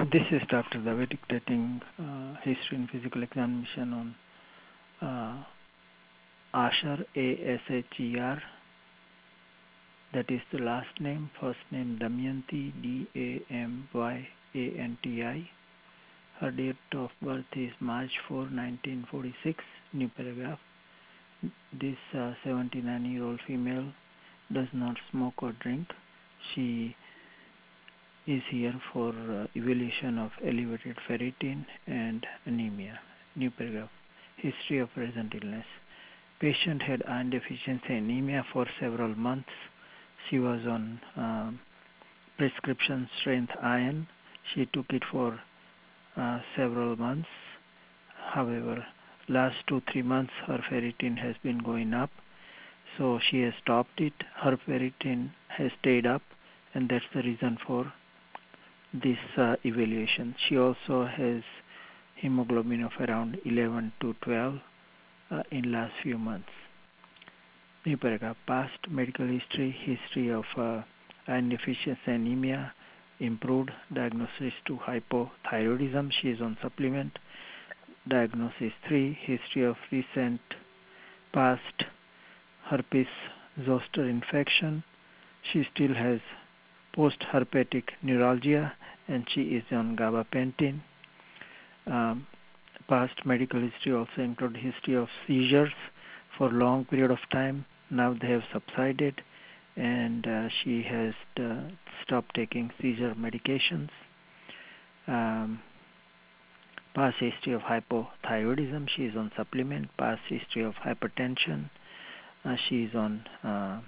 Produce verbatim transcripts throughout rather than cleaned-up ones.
This is Doctor David dictating uh, history and physical examination on uh, Asher, A S H E R. That is the last name. First name Damayanti, D A M Y A N T I. Her date of birth is March fourth, nineteen forty-six. New paragraph. This uh, seventy-nine-year-old female does not smoke or drink. She is here for uh, evaluation of elevated ferritin and anemia. New paragraph. History of present illness. Patient had iron deficiency anemia for several months. She was on um, prescription strength iron. She took it for uh, several months. However, last two three months her ferritin has been going up, so she has stopped it. Her ferritin has stayed up, and that's the reason for this uh, evaluation. She also has hemoglobin of around eleven to twelve uh, in last few months. New paragraph. Past medical history, history of uh, iron deficiency anemia, improved diagnosis to hypothyroidism. She is on supplement. Diagnosis three, history of recent past herpes zoster infection. She still has post-herpetic neuralgia and she is on gabapentin. Um, past medical history also include history of seizures for long period of time. Now they have subsided and uh, she has uh, stopped taking seizure medications. Um, past history of hypothyroidism, she is on supplement. Past history of hypertension, uh, she is on uh,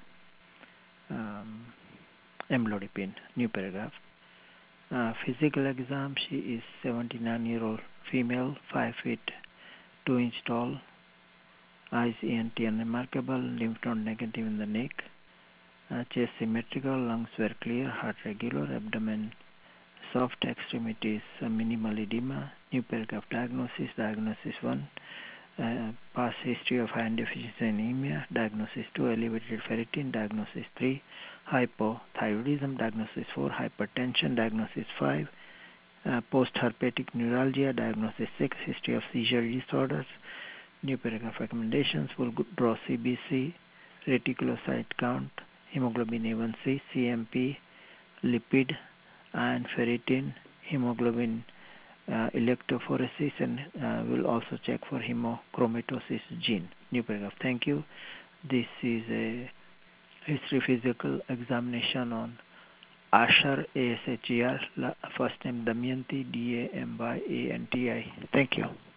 um, amlodipine. New paragraph. Uh, physical exam, she is seventy-nine year old female, five feet two inch tall, eyes E N T unremarkable, lymph node negative in the neck, uh, chest symmetrical, lungs were clear, heart regular, abdomen soft, extremities uh, minimal edema. New paragraph. Diagnosis. Diagnosis one, uh, past history of iron deficiency anemia. Diagnosis two, elevated ferritin. Diagnosis three, hypothyroidism. Diagnosis four, hypertension. Diagnosis five, uh, post-herpetic neuralgia. Diagnosis six, history of seizure disorders. New paragraph. Recommendations will draw C B C, reticulocyte count, hemoglobin A one C, C M P, lipid, iron, ferritin, hemoglobin uh, electrophoresis, and uh, we'll also check for hemochromatosis gene. New paragraph. Thank you. This is a history physical examination on Asher, A S H E R, first name Damayanti, D A M Y A N T I. Thank you.